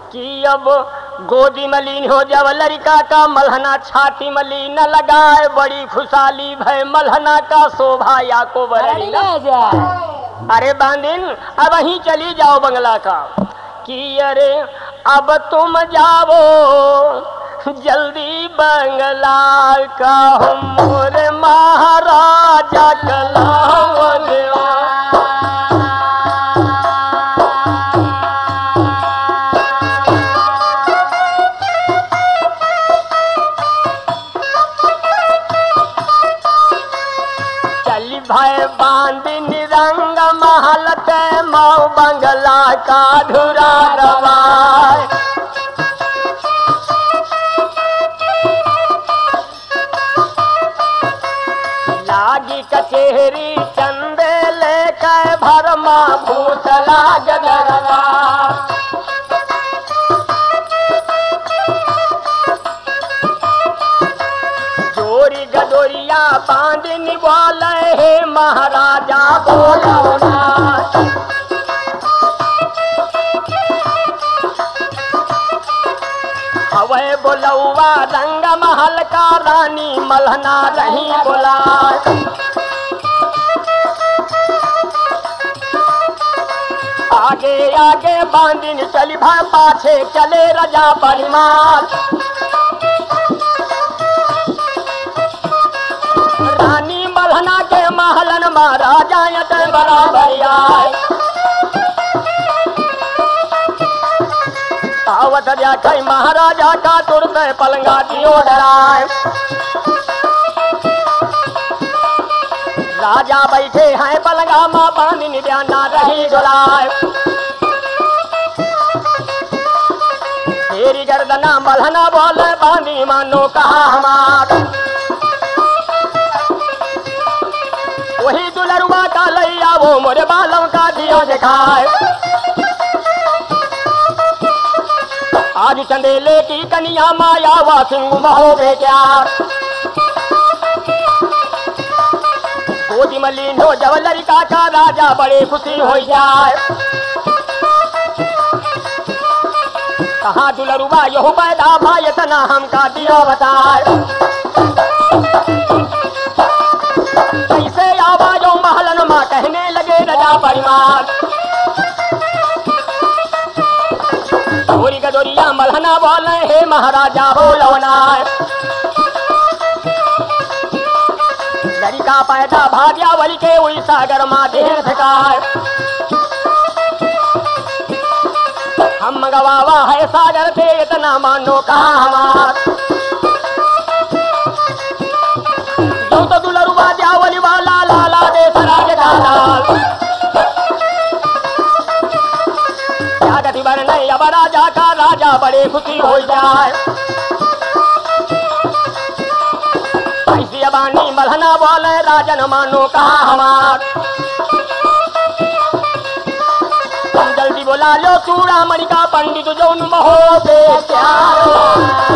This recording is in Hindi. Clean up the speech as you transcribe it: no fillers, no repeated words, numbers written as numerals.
कि अब गोदी में लीन हो जब लड़का का मलहना छाती में लीन लगाए बड़ी खुशहाली भय मलहना का शोभा या को बरड़ी अरे बांदिन अब वहीं चली जाओ बंगला का कि अरे अब तुम जाओ जल्दी बंगला का मोरे महाराजा कलावनवा भय बांधिन रंग महल के माऊ बंगला का धुरा रवाय लागी कचेरी चंदे लेकर भरमा भूतला गदरवा जोरी गदोरिया बांधिन बोले हे महाराजा बोलौना हवे बोलौवा रंग महल का रानी मलहना रही बोला आगे आगे बांधिन चली भाई पाछे चले रजा परिमाल रानी मलहना के महलन महाराजा यत बराबर आए आवत कई महाराजा का तुरंत पलंगा दियो डराए राजा बैठे हैं पलंगा माँ बांधिन ध्याना रही डोलाए तेरी गर्दना मलहना बोले बांधी मानो कहा हमार वही दुलरुआ का लैया वो मोरे बालों का दिया दिखाए आज चंदेले की कन्या माया वा सिंह महो बेचा गोदी मलीन हो जब लड़का का राजा बड़े खुशी हो जाए कहा दुलरुआ यहू पैदा भाई तना हमका दिया बताए कैसे आवाजों महलन माँ कहने लगे रजा परिमार गोरी गदोरिया मलहना बोले हे महाराजा बोलवना लड़का पैदा भाग्या वली के उई सागर माँ देर थकाए हम गवावा है सागर पे इतना मानो कहा हमार जो तो दुलरुआ जावली वाला लाला दे सराज का लाल क्या गति बरने अब राजा का राजा बड़े खुशी हो जाए ऐसी अबानी मलहना बोले राजन मानो कहा हमार तुम जल्दी बोला लो चूड़ामणि का पंडित जो महो पे प्यार